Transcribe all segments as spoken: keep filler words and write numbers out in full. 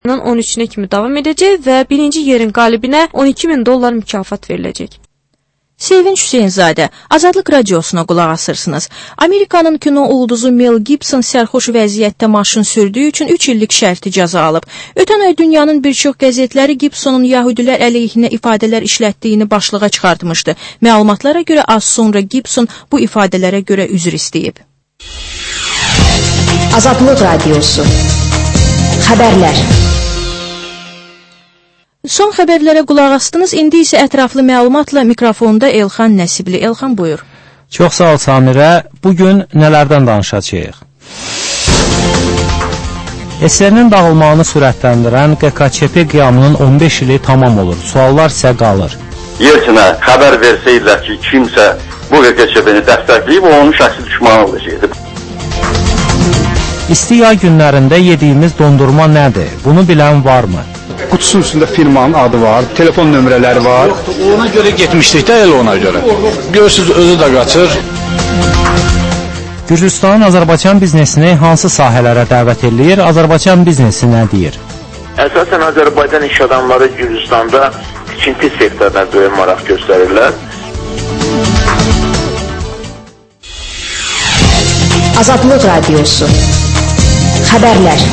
on üçünə kimi davam edəcək və birinci yerin qalibinə on iki min dollar mükafat veriləcək. Sevinç Hüseynzadə, Azadlıq Radiosuna qulaq asırsınız. Amerikanın kino ulduzu Mel Gibson sərxoş vəziyyətdə maşın sürdüyü üçün üç illik şərti cəza alıb. Ötən ay dünyanın bir çox qəzetləri Gibsonun yahudilər əleyhinə ifadələr işlətdiyini başlığa çıxartmışdı. Məlumatlara görə az sonra Gibson bu ifadələrə görə üzr istəyib. Azadlıq Radiosu. Xəbərlər. Son xəbərlərə qulaq astınız. İndi isə ətraflı məlumatla mikrofonda Elxan Nəsibli. Elxan, buyur. Çox sağ ol Samirə. Bugün nələrdən danışacağıq? S S R-nin dağılmağını sürətləndirən Q K Ç P qiyamının on beş ili tamam olur. Suallar isə qalır. Yeltsinə xəbər versəydilər ki, kimsə bu Q K Ç P-ni dəstəkləyib, o onun şəxsi düşmanı olacaqdı. İsti yay günlərində yediyimiz dondurma nədir? Bunu bilən varmı? Qutusunun üstündə firmanın adı var, telefon nömrələri var. Yoxdur, ona görə getmişdik də elə ona görə. Görürsünüz, özü də qaçır. Gürcüstanın Azərbaycan biznesini hansı sahələrə dəvət edir? Azərbaycan biznesi nə deyir? Əsasən Azərbaycan iş adamları Gürcüstanda tikinti sektoruna böyük maraq göstərirlər. Azadlıq Radiosu. Xəbərlər.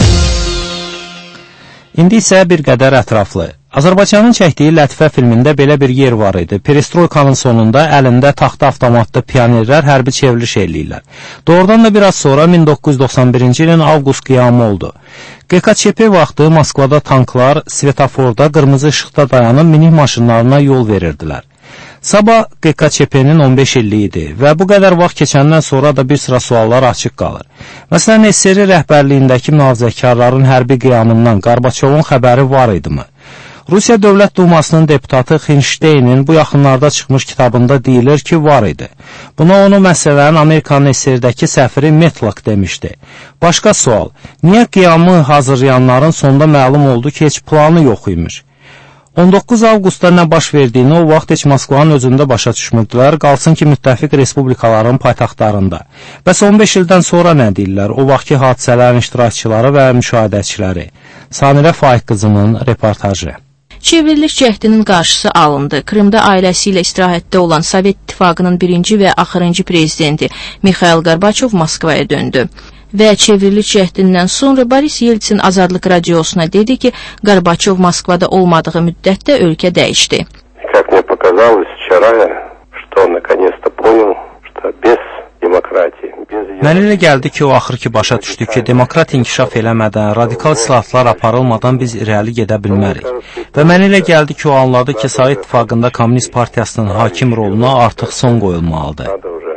İndi isə bir qədər ətraflı. Azərbaycanın çəkdiyi Lətifə filmində belə bir yer var idi. Perestroykanın sonunda əlində taxta avtomatlı pionerlər hərbi çevriliş eləyirlər. Doğrudan da biraz sonra min doqquz yüz doxsan birinci ilin avqust qiyamı oldu. Q K Ç P vaxtı Moskvada tanklar svetoforda qırmızı işıqda dayanıb minik maşınlarına yol verirdilər. Sabah Q K Ç P-nin on beş illiyi idi və bu qədər vaxt keçəndən sonra da bir sıra suallar açıq qalır. Məsələn, S S R rəhbərliyindəki mühafizəkarların hərbi qiyamından Qarbaçovun xəbəri var idimi? Rusiya Dövlət Dumasının deputatı Xinşteynin bu yaxınlarda çıxmış kitabında deyilir ki, var idi. Buna onu məsələn Amerikanın S S R-dəki səfiri Metlak demişdi. Başqa sual, niyə qiyamı hazırlayanların sonda məlum oldu ki, heç planı yox imiş? on doqquz avqustda nə baş verdiyini o vaxt heç Moskvanın özündə başa düşmürdülər, qalsın ki, müttəfiq respublikaların paytaxtlarında. Bəs on beş ildən sonra nə deyirlər? O vaxtki hadisələrin iştirakçıları və müşahidəçiləri. Samirə Faiq qızının reportajı. Çevriliş cəhdinin qarşısı alındı. Krımda ailəsi ilə istirahətdə olan Sovet İttifaqının birinci və axırıncı prezidenti Mikhail Qarbaçov Moskvaya döndü. Və çevriliş cəhdindən sonra Boris Yeltsin Azadlıq Radiosuna dedi ki, Qarbaçov Moskvada olmadığı müddətdə ölkə dəyişdi. Как мне показалось вчера, что наконец-то понял, что без demokratiya. Mənə elə gəldi ki, o axır ki başa düşdü ki, demokrat inkişaf eləmədən, radikal islahatlar aparılmadan biz irəli gedə bilmərik. Və mənə elə gəldi ki, o anladı ki, Sovet İttifaqında Komünist Partiyasının hakim roluna artıq son qoyulmalıdır.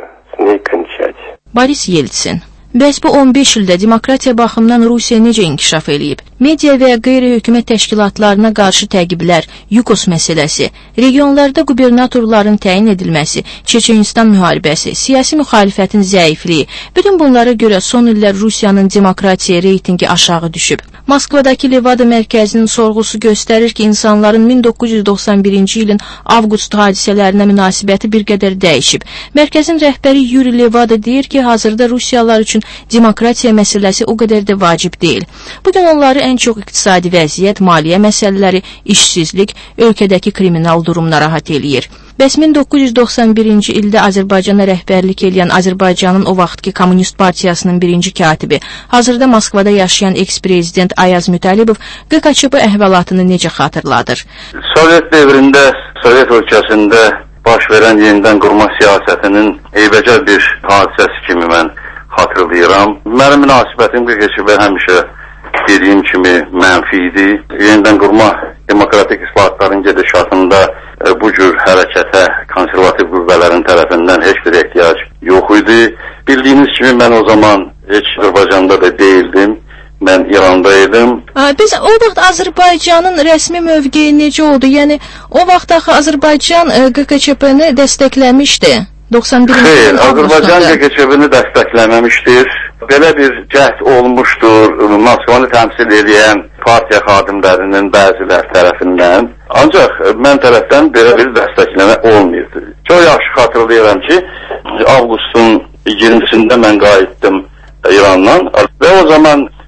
Boris Yeltsin. Bəs bu on beş ildə demokratiya baxımından Rusiya necə inkişaf eləyib? Media və qeyri-hökumət təşkilatlarına qarşı təqiblər, Yukos məsələsi, regionlarda qubernatorların təyin edilməsi, Çeçenistan müharibəsi, siyasi müxalifətin zəifliyi, bütün bunlara görə son illər Rusiyanın demokratiya reytingi aşağı düşüb. Moskvadakı Levada mərkəzinin sorğusu göstərir ki, insanların min doqquz yüz doxsan birinci ilin avqust hadisələrinə münasibəti bir qədər dəyişib. Mərkəzin rəhbəri Yuri Levada deyir ki, hazırda Rusiyalılar üçün demokratiya məsələsi o qədər də vacib deyil. Bugün onları ən çox iqtisadi vəziyyət, maliyyə məsələləri, işsizlik, ölkədəki kriminal durum narahat eləyir. Bəs min doqquz yüz doxsan birinci ildə Azərbaycana rəhbərlik edən Azərbaycanın o vaxtki Komünist Partiyasının birinci katibi, hazırda Moskvada yaşayan eks-prezident Ayaz Mütəlibov Q K Ç P əhvalatını necə xatırladır? Sovet devrində, Sovet ölkəsində baş verən yenidən qurma siyasətinin eybəcər bir hadisəsi kimi mən xatırlayıram. Mənim münasibətim Q K Ç P həmişə dediyim kimi mənfi idi. Yenidən qurma demokratik islahatların gedişatında e, bu cür hərəkətə konservativ qüvvələrin tərəfindən heç bir ehtiyac yox idi. Bildiyiniz kimi mən o zaman heç Azərbaycanda da deyildim. Mən İranda idim. Biz o vaxt Azərbaycanın rəsmi mövqeyi necə oldu? Yəni o vaxt axı Azərbaycan Q K Ç P-ni dəstəkləmişdi. doxsan birinci Xeyr, Azərbaycan Q K Ç P-ni dəstəkləməmişdir. Belə bir cəhd olmuşdur Moskvanı təmsil edən partiya xadimlərinin bəziləri tərəfindən. Ancaq mən tərəfdən belə bir dəstəkləmə olmayırdı. Çox yaxşı xatırlayıram ki, avqustun iyirmisində mən qayıtdım İrandan və o zaman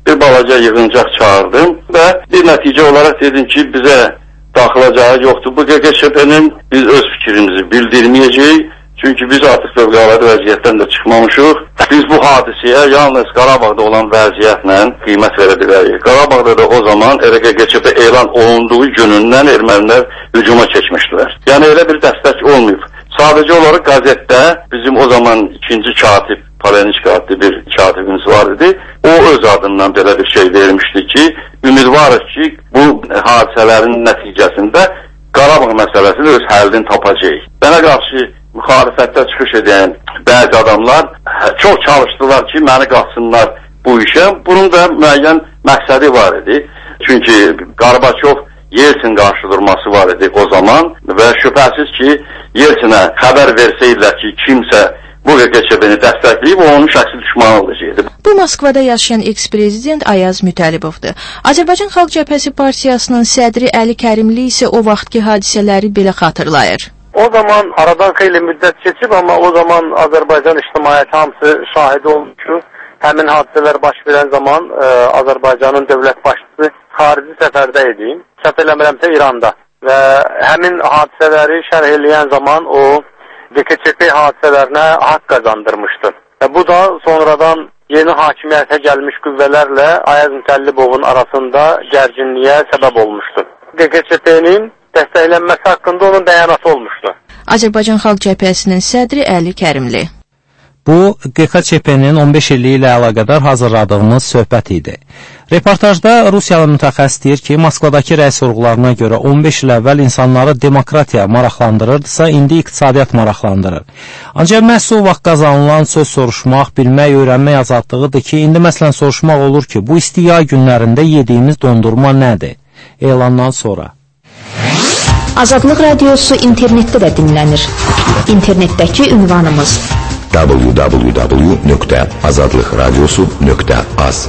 bir balaca yığıncaq çağırdım və bir nəticə olaraq dedim ki, bizə daxilacağı yoxdur. Bu Q Q Ç P-nin biz öz fikrimizi bildirməyəcəyik. Çünki biz artıq fövqəladə vəziyyətdən də çıxmamışıq. Biz bu hadisəyə yalnız Qarabağda olan vəziyyətlə qiymət verə bilərik. Qarabağda da o zaman Q Q Ç P elan olunduğu günündən ermənilər hücuma keçmişdilər. Yəni elə bir dəstək olmayıb. Sadəcə olaraq qəzetdə bizim o zaman ikinci katib, Palenişka adlı bir katibimiz var idi. O öz adından belə bir şey vermişdi ki, ümidvarıq ki, bu hadisələrin nəticəsində Qarabağ məsələsini öz həllini tapacaq. Mənə qarşı müxalifətdə çıxış edən bəzi adamlar çox çalışdılar ki, məni qatsınlar bu işə. Bunun da müəyyən məqsədi var idi. Çünki Qarbaçov Yeltsin qarşıdurması var idi o zaman və şübhəsiz ki, Yeltsinə xəbər versəyirlər ki, kimsə bu Q Q Ç P-ni dəstəkləyib, o onun şəxsi düşmanı olacaqdı. Bu Moskvada yaşayan eks-prezident Ayaz Mütəllibovdur. Azərbaycan Xalq Cəbhəsi Partiyasının sədri Əli Kərimli isə o vaxtki hadisələri belə xatırlayır. O zaman aradan xeyli müddət keçib, amma o zaman Azərbaycan ictimaiyyəti hamısı şahidi olmuş ki, həmin hadisələr baş verən zaman ə, Azərbaycanın dövlət başçısı xarici səfərdə idi. Səhv eləmirəmsə İranda. Və həmin hadisələri şərh eləyən zaman o Q Q Ç P hadisələrinə haqq qazandırmışdı. Və bu da sonradan yeni hakimiyyətə gəlmiş qüvvələrlə Ayaz Mütəllibovun arasında gərginliyə səbəb olmuşdu. Q Q Ç P-nin dəstəklənməsi haqqında onun bəyanatı olmuşdu. Azərbaycan Xalq Cəbhəsinin sədri Əli Kərimli. Bu, Q Q Ç P-nin on beş illiyi ilə əlaqədar hazırladığımız söhbət idi. Reportajda Rusiyalı mütəxəssis deyir ki, Moskvadakı rəy sorğularına görə on beş il əvvəl insanları demokratiya maraqlandırırdısa, indi iqtisadiyyat maraqlandırır. Ancaq məhz o vaxt qazanılan söz soruşmaq, bilmək, öyrənmək azadlığıdır ki, indi məsələn soruşmaq olur ki, bu isti yay günlərində yediyimiz dondurma nədir? Elandan sonra. Azadlıq Radiosu internetdə də dinlənir. İnternetdəki ünvanımız w w w nöqtə azadlıq radiosu nöqtə az.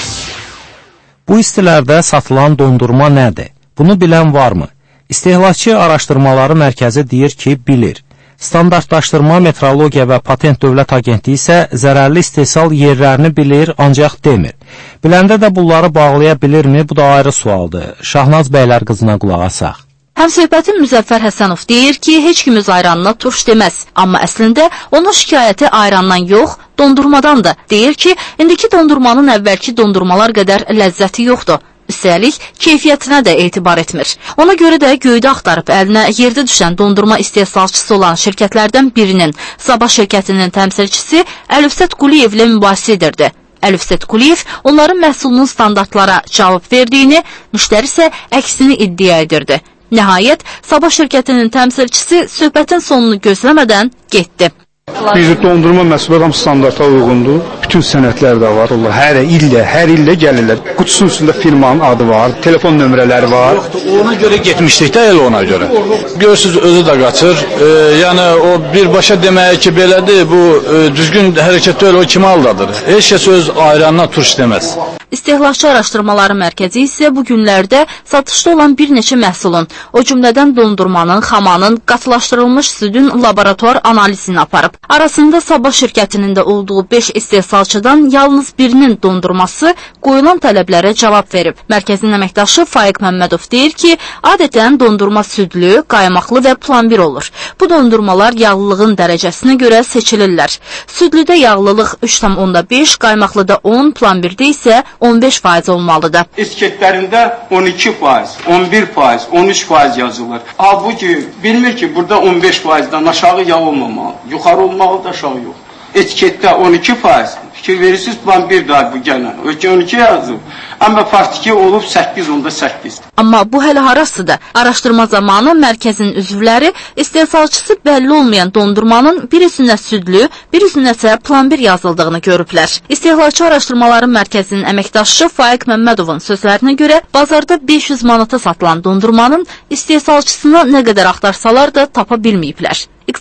Bu istilərdə satılan dondurma nədir? Bunu bilən varmı? İstehlakçı Araşdırmaları Mərkəzi deyir ki, bilir. Standartlaşdırma, Metrologiya və Patent Dövlət Agentliyi isə zərərli istehsal yerlərini bilir, ancaq demir. Biləndə də bunları bağlaya bilirmi? Bu da ayrı sualdır. Şahnaz bəylər qızına qulaq asaq. Həmsöhbətim Müzəffər Həsənov deyir ki, heç kim öz ayranına turş deməz. Amma əslində onun şikayəti ayrandan yox, dondurmadandır. Deyir ki, indiki dondurmanın əvvəlki dondurmalar qədər ləzzəti yoxdur. Üstəlik, keyfiyyətinə də etibar etmir. Ona görə də göydə axtarıb əlinə yerdə düşən dondurma istehsalçısı olan şirkətlərdən birinin, Sabah şirkətinin təmsilçisi Əlifsət Quliyevlə mübahisə edirdi. Əlifsət Quliyev onların məhsulunun standartlara cavab verdiyini, müştəri isə əksini iddia edirdi. Nəhayət, Sabah şirkətinin təmsilçisi söhbətin sonunu gözləmədən getdi. Biz dondurma məhsulları standarta uyğundur. Bütün sənədlər də var. Onlar hər illə, hər illə gəlirlər. Qutusunun üstündə firmanın adı var, telefon nömrələri var. Yoxdur, ona görə getmişdik də elə ona görə. Görürsüz, özü də qaçır. E, yəni o birbaşa deməyə ki, belədir, bu e, düzgün hərəkət deyil, o kimi aldadır. Heç kəs öz ayranına turş deməz. İstehlakçı Araşdırmaları Mərkəzi isə bu günlərdə satışda olan bir neçə məhsulun, o cümlədən dondurmanın, xamanın, qatılaşdırılmış südün laboratuvar analizini aparıb. Arasında Sabah şirkətinin də olduğu beş istehsalçıdan yalnız birinin dondurması qoyulan tələblərə cavab verib. Mərkəzin əməkdaşı Faiq Məmmədov deyir ki, adətən dondurma südlü, qaymaqlı və plambir olur. Bu dondurmalar yağlılığın dərəcəsinə görə seçilirlər. Südlüdə yağlılıq üç tam onda beş, qaymaqlıda on, plambirdə isə on beş faiz olmalıdır. Etiketlərində on iki faiz, on bir faiz, on üç faiz yazılır. Halbuki bilmir ki, burada on beş faizdən aşağı yağ olmamalı, yuxarı olmalı da aşağı yox. Etiketdə on iki faiz, fikir verirsiniz, plan bir daha bu gələn, on iki yazıb, amma faktiki olub səkkiz onda səkkiz. Amma bu hələ harasıdır? Araşdırma zamanı mərkəzin üzvləri istehsalçısı bəlli olmayan dondurmanın bir üzünə südlü, bir üzünə isə plambir yazıldığını görüblər. İstehlakçı Araşdırmaları Mərkəzinin əməkdaşı Faiq Məmmədovun sözlərinə görə bazarda beş yüz manata satılan dondurmanın istehsalçısını nə qədər axtarsalar da tapa bilməyiblər. İqtisadi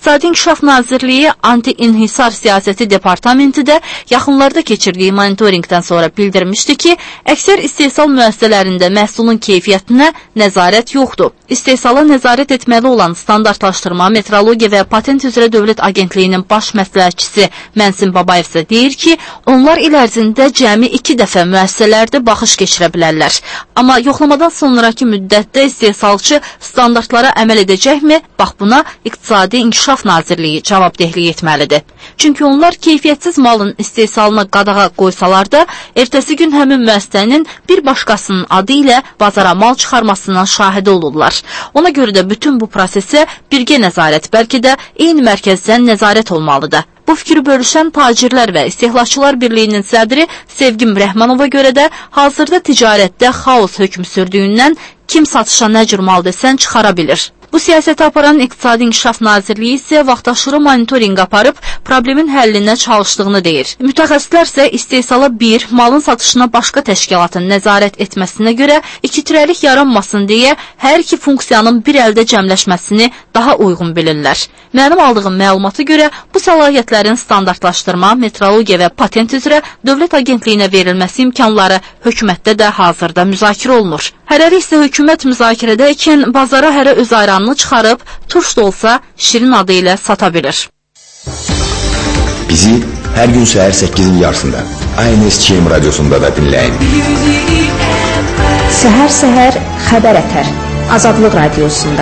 İqtisadi İnkişaf Nazirliyi Anti-İnhisar Siyasəti Departamenti də yaxınlarda keçirdiyi monitorinqdən sonra bildirmişdi ki, əksər istehsal müəssisələrində məhsulun keyfiyyətinə nəzarət yoxdur. İstehsala nəzarət etməli olan Standartlaşdırma, Metrologiya və Patent üzrə Dövlət Agentliyinin baş məsləhətçisi Mənsin Babayev isə deyir ki, onlar il ərzində cəmi iki dəfə müəssisələrdə baxış keçirə bilərlər. Amma yoxlamadan sonraki müddətdə istehsalçı standartlara əməl edəcəkmi? Bax buna İqtisadi İnkişaf Nazirliyi cavabdehlik etməlidir. Çünki onlar keyfiyyətsiz malın istehsalına qadağa qoysalar da, ertəsi gün həmin müəssisənin bir başqasının adı ilə bazara mal çıxarmasından şahidi olurlar. Ona görə də bütün bu prosesə birgə nəzarət, bəlkə də eyni mərkəzdən nəzarət olmalıdır. Bu fikri bölüşən Tacirlər və İstehlakçılar Birliyinin sədri Sevgim Rəhmanova görə də hazırda ticarətdə xaos hökm sürdüyündən kim satışa nə cür mal desən çıxara bilir. Bu siyasəti aparan İqtisadi İnkişaf Nazirliyi isə vaxtaşırı monitorinq aparıb problemin həllinə çalışdığını deyir. Mütəxəssislər isə istehsala bir, malın satışına başqa təşkilatın nəzarət etməsinə görə ikitirəlik yaranmasın deyə hər iki funksiyanın bir əldə cəmləşməsini daha uyğun bilirlər. Mənim aldığım məlumata görə bu səlahiyyətlərin standartlaşdırma, metrologiya və patent üzrə Dövlət Agentliyinə verilməsi imkanları hökumətdə də hazırda müzakirə olunur. Hərəli isə hökumət müzakirədəykən bazara hərə öz ayranını çıxarıb, turş da olsa şirin adı ilə sata bilir. Bizi hər gün səhər səkkizin yarısında I N S Ç M radyosunda da dinləyin. Səhər-səhər xəbər ətər Azadlıq Radiosunda.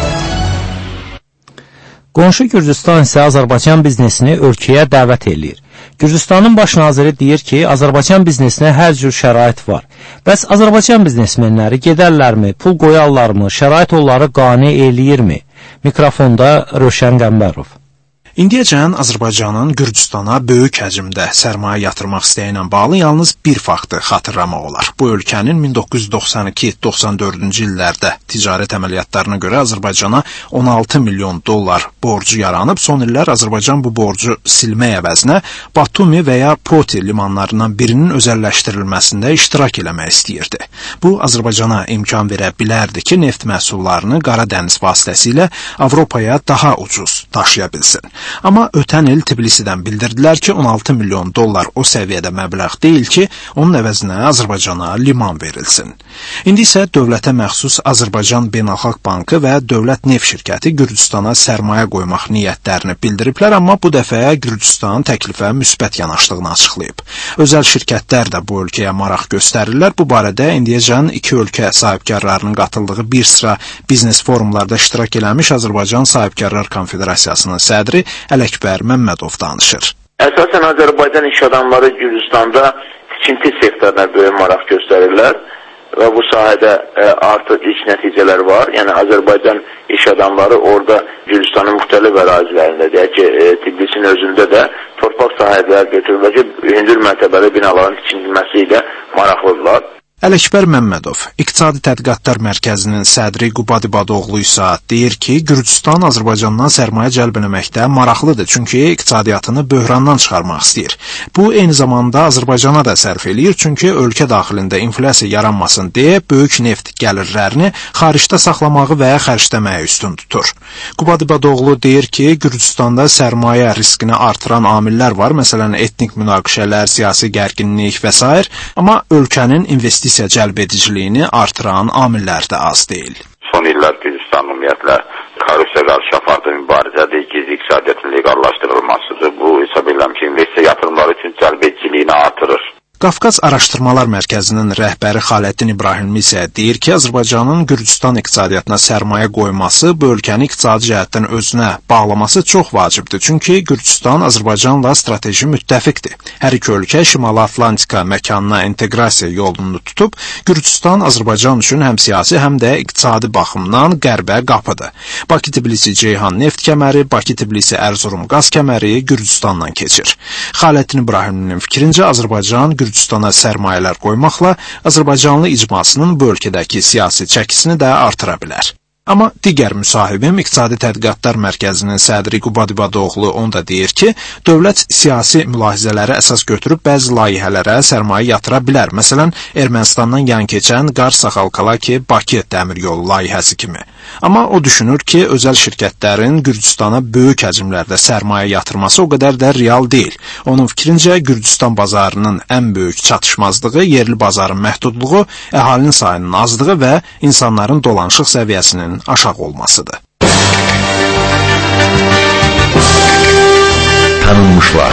Qonşu Gürcüstan isə Azərbaycan biznesini ölkəyə dəvət eləyir. Gürcüstanın baş naziri deyir ki, Azərbaycan biznesinə hər cür şərait var. Bəs Azərbaycan biznesmenləri gedərlərmi, pul qoyarlarmı, şərait onları qane eləyirmi? Mikrofonda Röşən Qəmbərov. İndiyəcən Azərbaycanın Gürcüstana böyük həcmdə sərmayə yatırmaq istəyi ilə bağlı yalnız bir faktı xatırlamaq olar. Bu ölkənin min doqquz yüz doxsan iki doxsan dördüncü illərdə ticarət əməliyyatlarına görə Azərbaycana on altı milyon dollar borcu yaranıb, son illər Azərbaycan bu borcu silmək əvəzinə Batumi və ya Poti limanlarından birinin özəlləşdirilməsində iştirak eləmək istəyirdi. Bu, Azərbaycana imkan verə bilərdi ki, neft məhsullarını Qara dəniz vasitəsilə Avropaya daha ucuz daşıya bilsin. Amma ötən il Tbilisidən bildirdilər ki, on altı milyon dollar o səviyyədə məbləğ deyil ki, onun əvəzinə Azərbaycana liman verilsin. İndi isə dövlətə məxsus Azərbaycan Beynəlxalq Bankı və Dövlət Neft Şirkəti Gürcüstana sərmayə qoymaq niyyətlərini bildiriblər, amma bu dəfə Gürcüstan təklifə müsbət yanaşdığını açıqlayıb. Özəl şirkətlər də bu ölkəyə maraq göstərirlər. Bu barədə indiyəcən iki ölkə sahibkarlarının qatıldığı bir sıra biznes forumlarda iştirak eləmiş Azərbaycan Sahibkarlar Konfederasiyasının sədri Ələkbər Məmmədov danışır. Əsasən Azərbaycan iş adamları Gürcüstanda tikinti sektoruna böyük maraq göstərirlər və bu sahədə e, artıq ilk nəticələr var. Yəni Azərbaycan iş adamları orada Gürcüstanın müxtəlif ərazilərində, deyək ki, e, Tbilisin özündə də torpaq sahələri götürülür ki, hündür mərtəbəli binaların tikilməsi ilə maraqlıdırlar. Ələkbər Məmmədov, İqtisadi Tədqiqatlar Mərkəzinin sədri Qubad İbadoğlu isə deyir ki, Gürcüstan Azərbaycandan sərmayə cəlb eləməkdə maraqlıdır, çünki iqtisadiyyatını böhrandan çıxarmaq istəyir. Bu, eyni zamanda Azərbaycana da sərf eləyir, çünki ölkə daxilində inflyasiya yaranmasın deyə böyük neft gəlirlərini xaricdə saxlamağı və xərcləməyi üstün tutur. Qubad İbadoğlu deyir ki, Gürcüstanda sərmayə riskini artıran amillər var, məsələn, etnik münaqişələr, siyasi gərginlik və s. Amma ölkənin investisiya cəlb ediciliyini artıran amillər də az deyil. Son illər Gürcüstan ümumiyyətlə korrupsiya qarşı apardığı mübarizədir, gizli iqtisadiyyatın legallaşdırılmasıdır. Bu hesab edirəm ki, investisiya yatırımları üçün cəlb ediciliyini artırır. Qafqaz Araşdırmalar Mərkəzinin rəhbəri Xaləddin İbrahimli isə deyir ki, Azərbaycanın Gürcüstan iqtisadiyyatına sərmayə qoyması, bu ölkəni iqtisadi cəhətdən özünə bağlaması çox vacibdir. Çünki Gürcüstan Azərbaycanla strateji müttəfiqdir. Hər iki ölkə Şimali Atlantika məkanına inteqrasiya yolunu tutub, Gürcüstan Azərbaycan üçün həm siyasi, həm də iqtisadi baxımdan qərbə qapıdır. Bakı-Tbilisi-Ceyhan neft kəməri, Bakı-Tbilisi-Ərzurum qaz kəməri Gürcüstandan keçir. Xaləddin İbrahimlinin fikrincə Azərbaycan Gürcüstana sərmayələr qoymaqla Azərbaycanlı icmasının bu ölkədəki siyasi çəkisini də artıra bilər. Amma digər müsahibim İqtisadi Tədqiqatlar Mərkəzinin sədri Qubad İbadoğlu onda deyir ki, dövlət siyasi mülahizələri əsas götürüb bəzi layihələrə sərmayə yatıra bilər. Məsələn, Ermənistandan yan keçən Qars-Saxalkalaki-Bakı dəmir yolu layihəsi kimi. Amma o düşünür ki, özəl şirkətlərin Gürcüstana böyük həcmlərdə sərmayə yatırması o qədər də real deyil. Onun fikrincə, Gürcüstan bazarının ən böyük çatışmazlığı yerli bazarın məhdudluğu, əhalinin sayının azlığı və insanların dolanışıq səviyyəsinin aşağı olmasıdır. Tanınmışlar.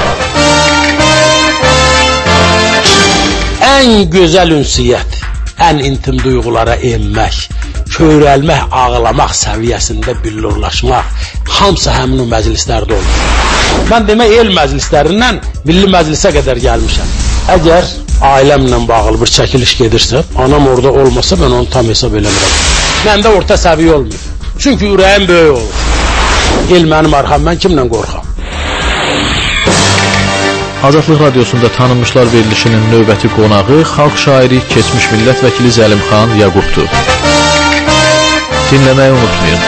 Ən gözəl ünsiyyət, ən intim duyğulara enmək, köyrəlmək, ağlamaq səviyyəsində billurlaşmaq, hamısı həmin o məclislərdə olur. Mən demək, el məclislərindən milli məclisə qədər gəlmişəm. Əgər ailəmlə bağlı bir çəkiliş gedirsə, anam orada olmasa, mən onu tam hesab eləmirəm. Məndə orta səviyyə olmuyor. Çünki ürəyim böyük olur. El mənim arxam, mən kimlə qorxam? Azadlıq Radiosunda tanınmışlar verilişinin növbəti qonağı xalq şairi, keçmiş millət vəkili Zəlimxan Yaqubdur. Dinləməyi unutmayın.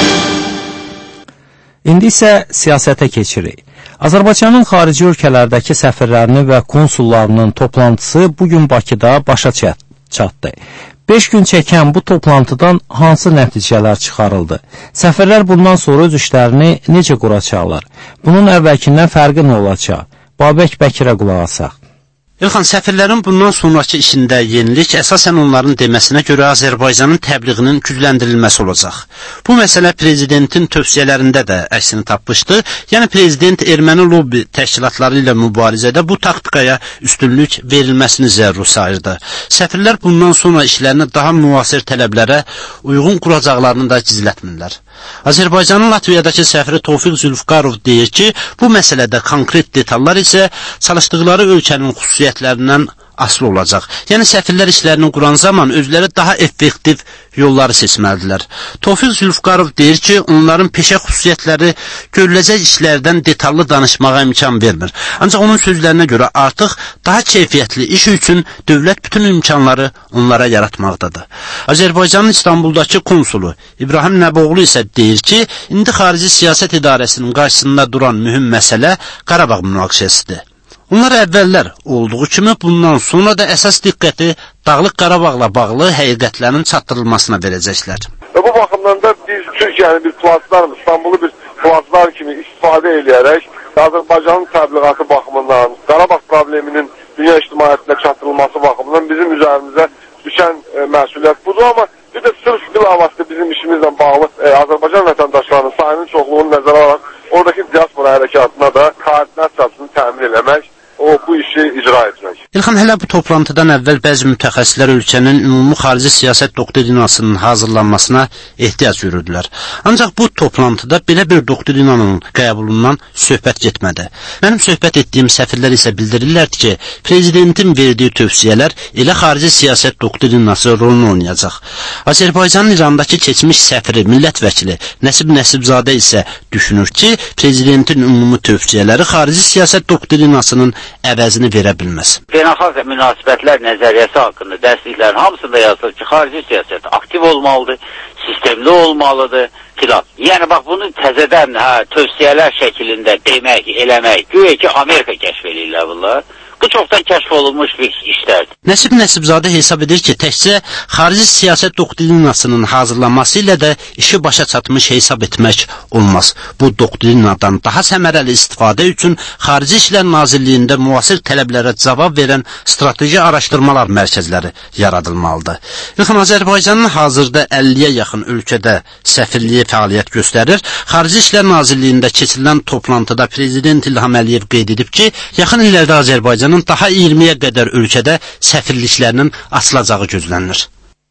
İndi isə siyasətə keçirik. Azərbaycanın xarici ölkələrdəki səfirlərinin və konsullarının toplantısı bugün Bakıda başa çatdı. beş gün çəkən bu toplantıdan hansı nəticələr çıxarıldı? Səfirlər bundan sonra öz işlərini necə quracaqlar? Bunun əvvəlkindən fərqi nə olacaq? Babək Bəkirə qulaq asaq. İlxan, səfirlərin bundan sonraki işində yenilik əsasən onların deməsinə görə Azərbaycanın təbliğinin gücləndirilməsi olacaq. Bu məsələ prezidentin tövsiyələrində də əksini tapmışdı. Yəni prezident erməni lobbi təşkilatları ilə mübarizədə bu taktikaya üstünlük verilməsini zəruri sayırdı. Səfirlər bundan sonra işlərini daha müasir tələblərə uyğun quracaqlarını da gizlətmirlər. Azərbaycanın Latviyadakı səfiri Tofiq Zülfqarov deyir ki, bu məsələdə konkret detallar isə çalışdıqları ölkənin xüsusiyyətlərindən asılı olacaq. Yəni səfirlər işlərini quran zaman özləri daha effektiv yolları seçməlidirlər. Tofiq Zülfqarov deyir ki, onların peşə xüsusiyyətləri görüləcək işlərdən detallı danışmağa imkan vermir. Ancaq onun sözlərinə görə artıq daha keyfiyyətli iş üçün dövlət bütün imkanları onlara yaratmaqdadır. Azərbaycanın İstanbuldakı konsulu İbrahim Nəboğlu isə deyir ki, indi xarici siyasət idarəsinin qarşısında duran mühüm məsələ Qarabağ münaqişəsidir. Onlar əvvəllər olduğu kimi bundan sonra da əsas diqqəti Dağlıq Qarabağla bağlı həqiqətlərin çatdırılmasına verəcəklər. Və bu baxımdan da biz Türkiyəni bir plazlar, İstanbulu bir plazlar kimi istifadə edərək Azərbaycanın təbliğatı baxımından, Qarabağ probleminin dünya ictimaiyyətinə çatdırılması baxımından bizim üzərimizə düşən e, məsuliyyət budur. Amma bir də sırf bilavasitə bizim işimizlə bağlı e, Azərbaycan vətəndaşlarının sayının çoxluğunu nəzərə alaraq oradakı diaspora hərəkatına da koordinasiyasını təmin eləmək, o bu işi icra etmək. İlxan, hələ bu toplantıdan əvvəl bəzi mütəxəssislər ölkənin ümumi xarici siyasət doktrinasının hazırlanmasına ehtiyac görürdülər. Ancaq bu toplantıda belə bir doktrinanın qəbulundan söhbət getmədi. Mənim söhbət etdiyim səfirlər isə bildirirlər ki, prezidentin verdiyi tövsiyələr elə xarici siyasət doktrinası rolunu oynayacaq. Azərbaycanın İrandakı keçmiş səfiri, millət vəkili Nəsib Nəsibzadə isə düşünür ki, prezidentin ümumi tövsiyələri xarici siyasət doktrinasının əvəzini verə bilməz. Beynəlxalq münasibətlər nəzəriyyəsi haqqında dərsliklərin hamısında yazılır ki, xarici siyasət aktiv olmalıdır, sistemli olmalıdır filan. Yəni bax, bunu təzədən hə, tövsiyələr şəklində demək, eləmək, güya ki, Amerika kəşf edirlər bunlar. Bu çoxdan kəşf olunmuş bir işlərdir. Nəsib Nəsibzadə hesab edir ki, təkcə xarici siyasət doktrinasının hazırlanması ilə də işi başa çatmış hesab etmək olmaz. Bu doktrinadan daha səmərəli istifadə üçün Xarici İşlər Nazirliyində müasir tələblərə cavab verən strateji araşdırmalar mərkəzləri yaradılmalıdır. İlxan, Azərbaycanın hazırda əlliyə yaxın ölkədə səfirliyi fəaliyyət göstərir. Xarici İşlər Nazirliyində keçirilən toplantıda Prezident İlham Əliyev qeyd edib ki, yaxın illərdə Azərbaycan daha iyirmiyə qədər ölkədə səfirliklərinin açılacağı gözlənilir.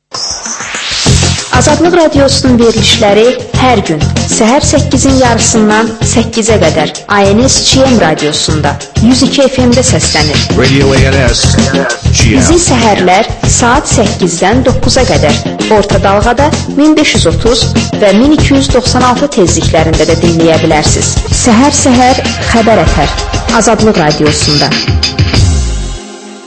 Azadlıq Radiosunun verilişləri hər gün səhər səkkizin yarısından səkkizə qədər A N S G M radiosunda yüz iki F M-də səslənir. Radio A N S G M. Bizi səhərlər saat səkkizdən doqquza qədər orta dalğada min beş yüz otuz və min iki yüz doxsan altı tezliklərində də dinləyə bilərsiniz. Səhər-səhər xəbər ətər Azadlıq Radiosunda.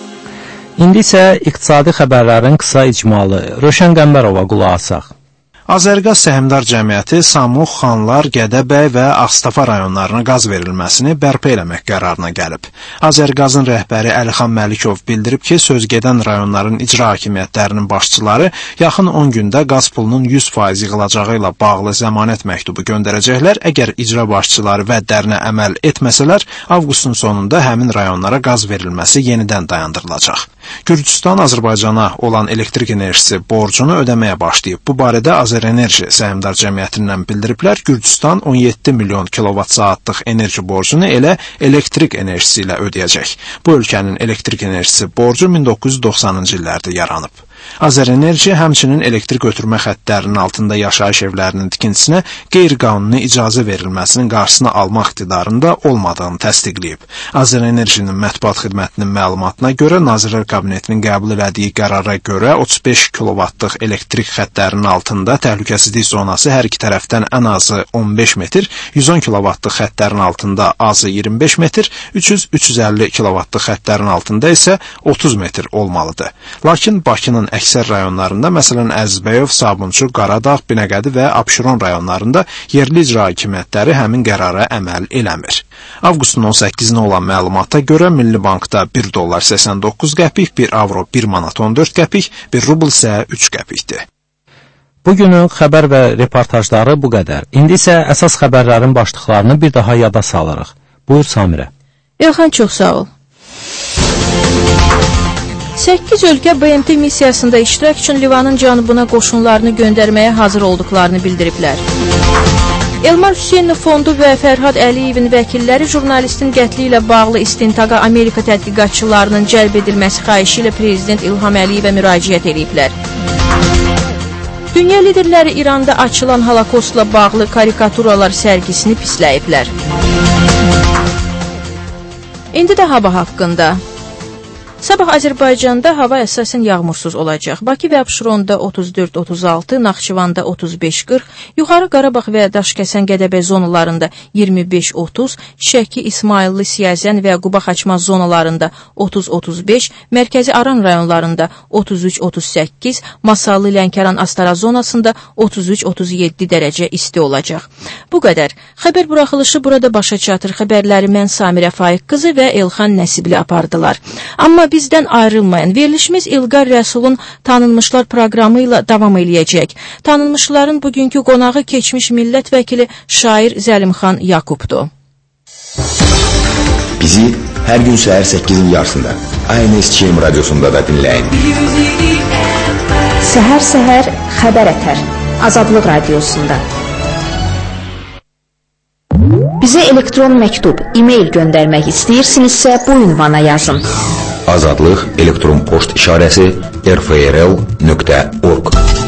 İndi isə iqtisadi xəbərlərin qısa icmalı. Röşən Qəmbərova qulaq asaq. Azərqaz Səhmdar Cəmiyyəti Samux, Xanlar, Gədəbəy və Ağstafa rayonlarına qaz verilməsini bərpa eləmək qərarına gəlib. Azərqazın rəhbəri Əlixan Məlikov bildirib ki, sözgedən rayonların icra hakimiyyətlərinin başçıları yaxın on gündə qaz pulunun yüz faiz yığılacağı ilə bağlı zəmanət məktubu göndərəcəklər. Əgər icra başçıları vədlərinə əməl etməsələr, avqustun sonunda həmin rayonlara qaz verilməsi yenidən dayandırılacaq. Gürcüstan Azərbaycana olan elektrik enerjisi borcunu ödəməyə başlayıb. Bu barədə Azərenerji Səhmdar Cəmiyyətindən bildiriblər. Gürcüstan on yeddi milyon kilovat saatlıq enerji borcunu elə elektrik enerjisi ilə ödəyəcək. Bu ölkənin elektrik enerjisi borcu min doqquz yüz doxsanıncı illərdə yaranıb. Azərenerji həmçinin elektrik ötürmə xəttlərinin altında yaşayış evlərinin tikintisinə qeyri-qanuni icazə verilməsinin qarşısını almaq iqtidarında olmadığını təsdiqləyib. Azərenerjinin mətbuat xidmətinin məlumatına görə Nazirlər Kabinetinin qəbul elədiyi qərara görə otuz beş kilovatlıq elektrik xəttlərinin altında təhlükəsizlik zonası hər iki tərəfdən ən azı on beş metr, yüz on kilovatlıq xəttlərin altında azı iyirmi beş metr, üç yüz üç yüz əlli kilovatlıq xəttlərin altında isə otuz metr olmalıdır. Lakin Bakının əksər rayonlarında, məsələn Əzbəyov, Sabunçu, Qaradağ, Binəqədi və Abşeron rayonlarında yerli icra hakimiyyətləri həmin qərara əməl eləmir. Avqustun on səkkizinə olan məlumata görə Milli Bankda bir dollar səksən doqquz qəpik, bir avro bir manat on dörd qəpik, bir rubl isə üç qəpikdir. Bugünün xəbər və reportajları bu qədər. İndi isə əsas xəbərlərin başlıqlarını bir daha yada salırıq. Buyur Samirə. Elxan, çox sağ ol. səkkiz ölkə B M T missiyasında iştirak üçün Livanın cənubuna qoşunlarını göndərməyə hazır olduqlarını bildiriblər. Elmar Hüseynov fondu və Fərhad Əliyevin vəkilləri jurnalistin qətli ilə bağlı istintaqa Amerika tədqiqatçılarının cəlb edilməsi xahişi ilə Prezident İlham Əliyevə müraciət ediblər. Dünya liderləri İranda açılan Holokostla bağlı karikaturalar sərgisini pisləyiblər. İndi də hava haqqında. Sabah Azərbaycanda hava əsasən yağmursuz olacaq. Bakı və Abşeronda otuz dörd otuz altı, Naxçıvanda otuz beş qırx, Yuxarı Qarabağ və Daşkəsən Gədəbəy zonalarında iyirmi beş otuz, Şəki, İsmayıllı, Siyəzən və Quba Xaçmaz zonalarında otuz otuz beş, Mərkəzi Aran rayonlarında otuz üç otuz səkkiz, Masallı, Lənkəran, Astara zonasında otuz üç otuz yeddi dərəcə isti olacaq. Bu qədər. Xəbər buraxılışı burada başa çatır. Xəbərləri mən Samirə Faiq qızı və Elxan Nəsibli apardılar. Amma bizdən ayrılmayın. Verilişimiz İlqar Rəsulun Tanınmışlar proqramı ilə davam eləyəcək. Tanınmışların bugünkü qonağı keçmiş millət vəkili şair Zəlimxan Yakubdur. Bizi hər gün səhər səkkizin yarısında A N S Ç M radiosunda da dinləyin. Səhər-səhər xəbər ətər. Azadlıq radiosunda. Bizə elektron məktub, e-mail göndərmək istəyirsinizsə bu ünvana yazın. Azadlıq elektron poçt işarəsi r f r l nöqtə org